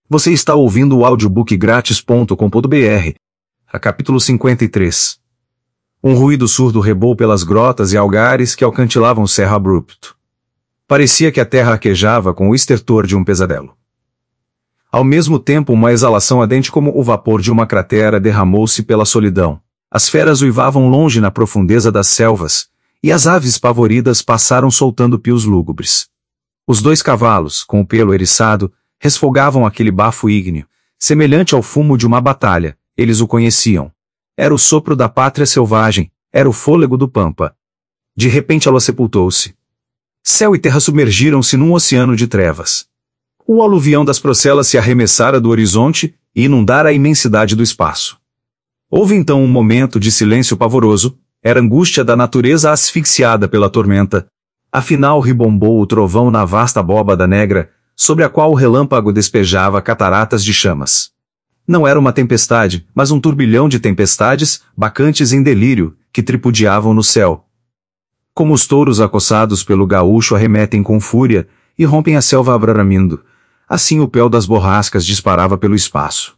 Você está ouvindo o audiobook grátis.com.br. Capítulo 53. Um ruído surdo rebou pelas grotas e algares que alcantilavam o cerro abrupto. Parecia que a terra arquejava com o estertor de um pesadelo. Ao mesmo tempo, uma exalação ardente como o vapor de uma cratera derramou-se pela solidão. As feras uivavam longe na profundeza das selvas, e as aves pavoridas passaram soltando pios lúgubres. Os dois cavalos, com o pelo eriçado, resfogavam aquele bafo ígneo, semelhante ao fumo de uma batalha. Eles o conheciam. Era o sopro da pátria selvagem, era o fôlego do pampa. De repente ela sepultou-se. Céu e terra submergiram-se num oceano de trevas. O aluvião das procelas se arremessara do horizonte e inundara a imensidade do espaço. Houve então um momento de silêncio pavoroso, era angústia da natureza asfixiada pela tormenta. Afinal ribombou o trovão na vasta abóbada negra, sobre a qual o relâmpago despejava cataratas de chamas. Não era uma tempestade, mas um turbilhão de tempestades, bacantes em delírio, que tripudiavam no céu. Como os touros acossados pelo gaúcho arremetem com fúria, e rompem a selva abraramindo, assim o pel das borrascas disparava pelo espaço.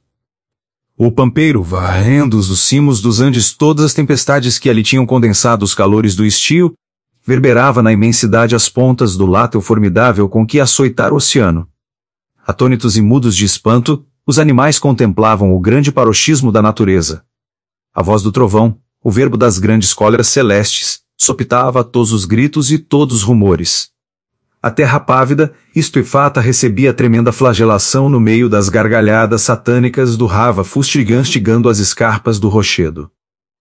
O pampeiro, varrendo os cimos dos Andes todas as tempestades que ali tinham condensado os calores do estio, verberava na imensidade as pontas do láteo formidável com que açoitara o oceano. Atônitos e mudos de espanto, os animais contemplavam o grande paroxismo da natureza. A voz do trovão, o verbo das grandes cóleras celestes, sopitava todos os gritos e todos os rumores. A terra pávida, estupefata, recebia tremenda flagelação no meio das gargalhadas satânicas do Rava fustigando as escarpas do rochedo.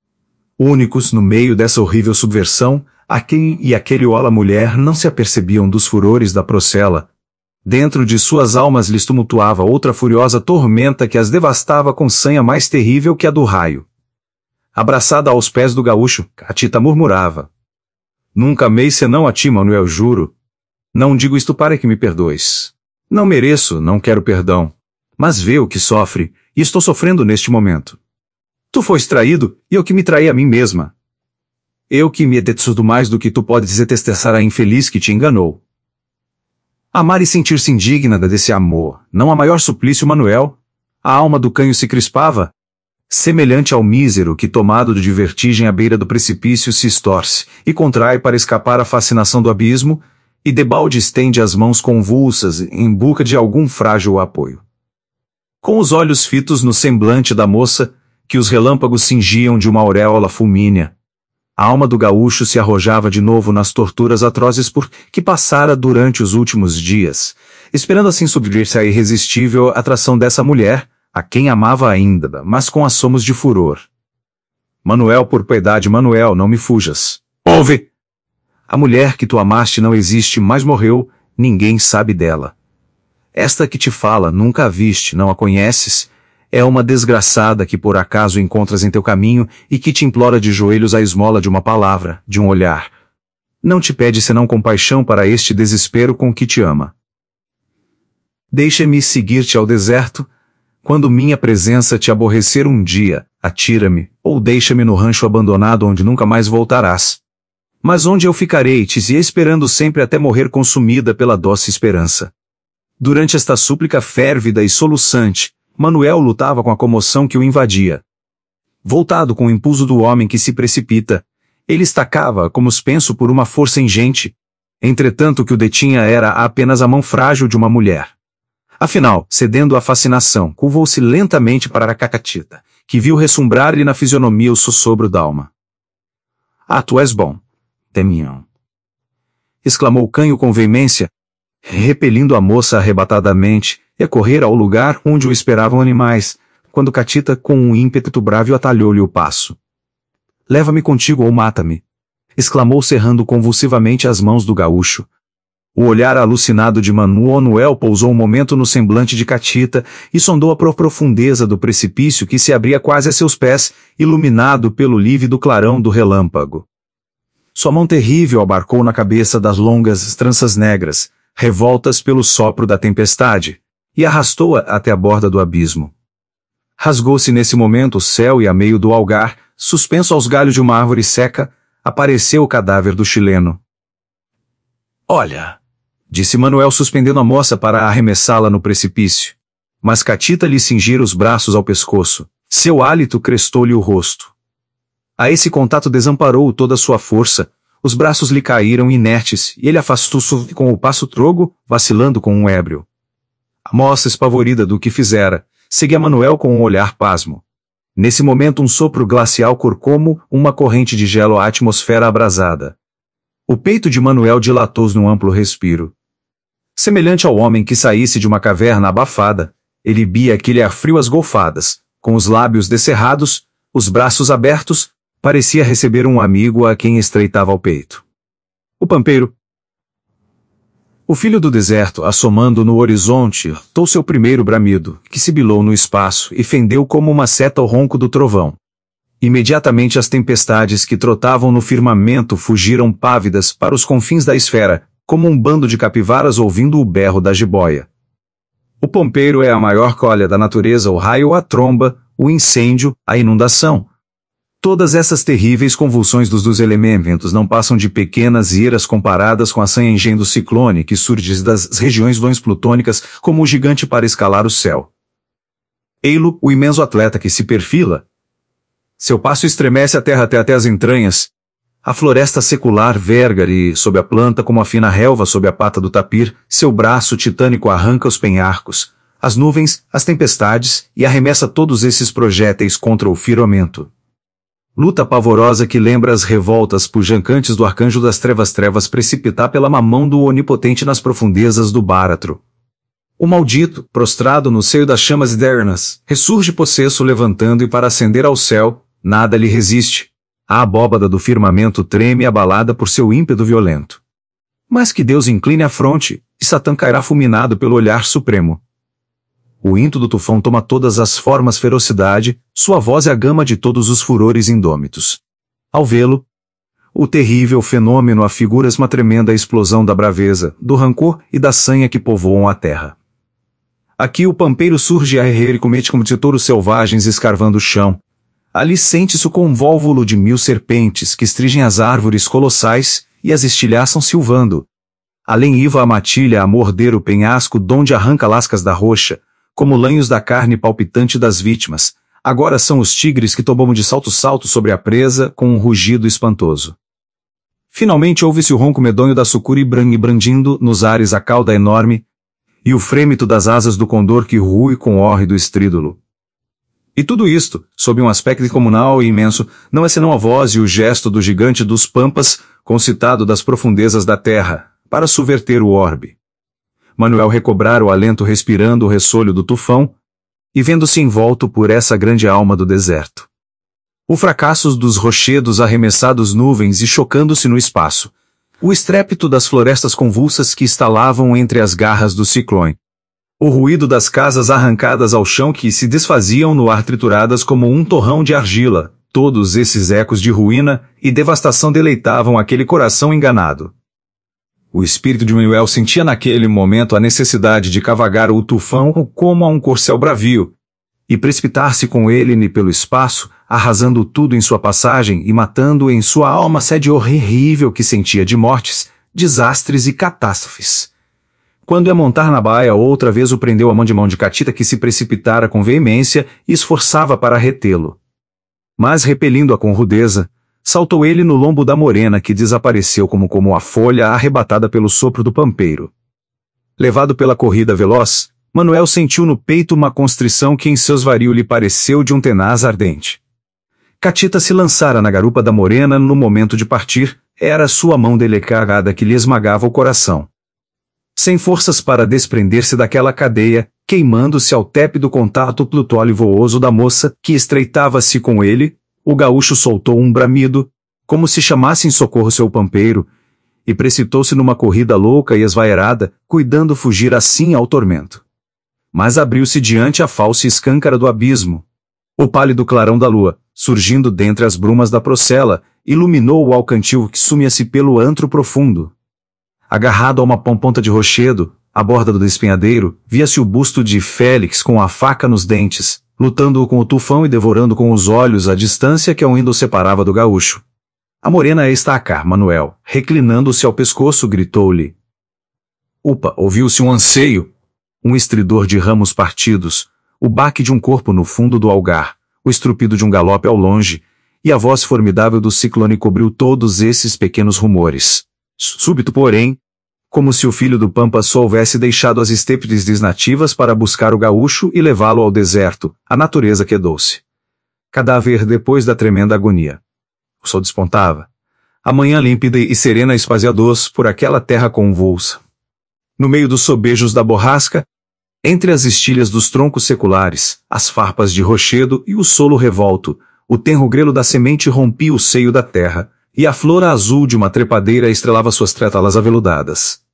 Únicos no meio dessa horrível subversão, Aquém e aquele ola mulher não se apercebiam dos furores da procela. Dentro de suas almas lhes tumultuava outra furiosa tormenta que as devastava com sanha mais terrível que a do raio. Abraçada aos pés do gaúcho, Catita murmurava: "Nunca amei senão a ti, Manuel, juro. Não digo isto para que me perdoes. Não mereço, não quero perdão. Mas vê o que sofre, e estou sofrendo neste momento. Tu foste traído, e eu que me traí a mim mesma. Eu que me detesto mais do que tu podes detestar a infeliz que te enganou. Amar e sentir-se indigna desse amor, não a maior suplício, Manuel? A alma do canho se crispava, semelhante ao mísero que, tomado de vertigem à beira do precipício, se estorce e contrai para escapar à fascinação do abismo, e debalde estende as mãos convulsas em busca de algum frágil apoio. Com os olhos fitos no semblante da moça, que os relâmpagos cingiam de uma auréola fulmínea, a alma do gaúcho se arrojava de novo nas torturas atrozes por que passara durante os últimos dias, esperando assim subir-se à irresistível atração dessa mulher, a quem amava ainda, mas com assomos de furor. Manuel, por piedade, Manuel, não me fujas. Ouve! A mulher que tu amaste não existe, mas morreu, ninguém sabe dela. Esta que te fala, nunca a viste, não a conheces? É uma desgraçada que por acaso encontras em teu caminho e que te implora de joelhos a esmola de uma palavra, de um olhar. Não te pede senão compaixão para este desespero com que te ama. Deixa-me seguir-te ao deserto, quando minha presença te aborrecer um dia, atira-me, ou deixa-me no rancho abandonado onde nunca mais voltarás. Mas onde eu ficarei te esperando sempre até morrer consumida pela doce esperança. Durante esta súplica férvida e soluçante, Manuel lutava com a comoção que o invadia. Voltado com o impulso do homem que se precipita, ele estacava como suspenso por uma força ingente. Entretanto o que o detinha era apenas a mão frágil de uma mulher. Afinal, cedendo à fascinação, curvou-se lentamente para a Catita, que viu ressombrar-lhe na fisionomia o sossobro d'alma. "Ah, tu és bom, Temião!" exclamou o canho com veemência, repelindo a moça arrebatadamente, e a correr ao lugar onde o esperavam animais, quando Catita, com um ímpeto bravo, atalhou-lhe o passo. "Leva-me contigo ou mata-me!" exclamou cerrando convulsivamente as mãos do gaúcho. O olhar alucinado de Manuel pousou um momento no semblante de Catita e sondou a profundeza do precipício que se abria quase a seus pés, iluminado pelo lívido clarão do relâmpago. Sua mão terrível abarcou na cabeça das longas tranças negras, revoltas pelo sopro da tempestade, e arrastou-a até a borda do abismo. Rasgou-se nesse momento o céu e a meio do algar, suspenso aos galhos de uma árvore seca, apareceu o cadáver do chileno. "Olha!" disse Manuel suspendendo a moça para arremessá-la no precipício. mas Catita lhe cingira os braços ao pescoço. Seu hálito crestou-lhe o rosto. A esse contato desamparou toda a sua força, os braços lhe caíram inertes e ele afastou-se com o passo trogo, vacilando com um ébrio. A moça, espavorida do que fizera, seguia Manuel com um olhar pasmo. Nesse momento um sopro glacial corcomo, uma corrente de gelo à atmosfera abrasada. O peito de Manuel dilatou-se num amplo respiro. Semelhante ao homem que saísse de uma caverna abafada, ele bia aquele ar frio às golfadas, com os lábios descerrados, os braços abertos, parecia receber um amigo a quem estreitava ao peito. O pampeiro, o filho do deserto, assomando no horizonte, tou seu primeiro bramido, que sibilou no espaço e fendeu como uma seta ao ronco do trovão. Imediatamente as tempestades que trotavam no firmamento fugiram pávidas para os confins da esfera, como um bando de capivaras ouvindo o berro da jiboia. O pompeiro é a maior colha da natureza, o raio, a tromba, o incêndio, a inundação. Todas essas terríveis convulsões dos elementos não passam de pequenas iras comparadas com a sanha engenho ciclone que surge das regiões vãs plutônicas como o gigante para escalar o céu. Ei-lo, o imenso atleta que se perfila. Seu passo estremece a terra até as entranhas. A floresta secular verga-lhe sob a planta como a fina relva sob a pata do tapir, seu braço titânico arranca os penhascos, as nuvens, as tempestades e arremessa todos esses projéteis contra o firmamento. Luta pavorosa que lembra as revoltas pujancantes do arcanjo das trevas precipitar pela mão do onipotente nas profundezas do Báratro. O maldito, prostrado no seio das chamas eternas, ressurge possesso levantando e para ascender ao céu, nada lhe resiste. A abóbada do firmamento treme abalada por seu ímpeto violento. Mas que Deus incline a fronte, e Satã cairá fulminado pelo olhar supremo. O into do tufão toma todas as formas ferocidade, sua voz é a gama de todos os furores indômitos. Ao vê-lo, o terrível fenômeno afigura-se uma tremenda explosão da braveza, do rancor e da sanha que povoam a terra. Aqui o pampeiro surge a errer e comete como de touros selvagens escarvando o chão. Ali sente-se o convólvulo de 1000 serpentes que estrigem as árvores colossais e as estilhaçam silvando. Além iva a matilha a morder o penhasco donde arranca lascas da rocha, como lanhos da carne palpitante das vítimas. Agora são os tigres que tomam de salto sobre a presa com um rugido espantoso. Finalmente ouve-se o ronco medonho da sucuri brandindo nos ares a cauda enorme, e o frêmito das asas do condor que rui com hórrido estrídulo. E tudo isto, sob um aspecto comunal e imenso, não é senão a voz e o gesto do gigante dos pampas, concitado das profundezas da terra, para subverter o orbe. Manuel recobrara o alento respirando o ressolho do tufão, e vendo-se envolto por essa grande alma do deserto. O fracasso dos rochedos arremessados nuvens e chocando-se no espaço. O estrépito das florestas convulsas que estalavam entre as garras do ciclone. O ruído das casas arrancadas ao chão que se desfaziam no ar trituradas como um torrão de argila. Todos esses ecos de ruína e devastação deleitavam aquele coração enganado. O espírito de Manuel sentia naquele momento a necessidade de cavalgar o tufão como a um corcel bravio, e precipitar-se com ele pelo espaço, arrasando tudo em sua passagem e matando em sua alma a sede horrível que sentia de mortes, desastres e catástrofes. Quando ia montar na baia, outra vez o prendeu a mão de Catita que se precipitara com veemência e esforçava para retê-lo. Mas repelindo-a com rudeza, saltou ele no lombo da morena que desapareceu como a folha arrebatada pelo sopro do pampeiro. Levado pela corrida veloz, Manuel sentiu no peito uma constrição que em seus varios lhe pareceu de um tenaz ardente. Catita se lançara na garupa da morena no momento de partir, era sua mão delicada que lhe esmagava o coração. Sem forças para desprender-se daquela cadeia, queimando-se ao tépido contato plutório vooso da moça que estreitava-se com ele, o gaúcho soltou um bramido, como se chamasse em socorro seu pampeiro, e precipitou-se numa corrida louca e esvairada, cuidando fugir assim ao tormento. Mas abriu-se diante a falsa escâncara do abismo. O pálido clarão da lua, surgindo dentre as brumas da procela, iluminou o alcantil que sumia-se pelo antro profundo. Agarrado a uma ponta de rochedo, à borda do despenhadeiro, via-se o busto de Félix com a faca nos dentes, lutando com o tufão e devorando com os olhos a distância que ao indo o separava do gaúcho. A morena está cá, Manuel, reclinando-se ao pescoço, gritou-lhe. Upa, ouviu-se um anseio. Um estridor de ramos partidos, o baque de um corpo no fundo do algar, o estrupido de um galope ao longe, e a voz formidável do ciclone cobriu todos esses pequenos rumores. Súbito, porém, como se o filho do Pampa só houvesse deixado as estepes nativas para buscar o gaúcho e levá-lo ao deserto, a natureza quedou-se. Cadáver depois da tremenda agonia. O sol despontava. A manhã límpida e serena espazia-doce por aquela terra convulsa. No meio dos sobejos da borrasca, entre as estilhas dos troncos seculares, as farpas de rochedo e o solo revolto, o tenro grelo da semente rompia o seio da terra, e a flor azul de uma trepadeira estrelava suas trétalas aveludadas.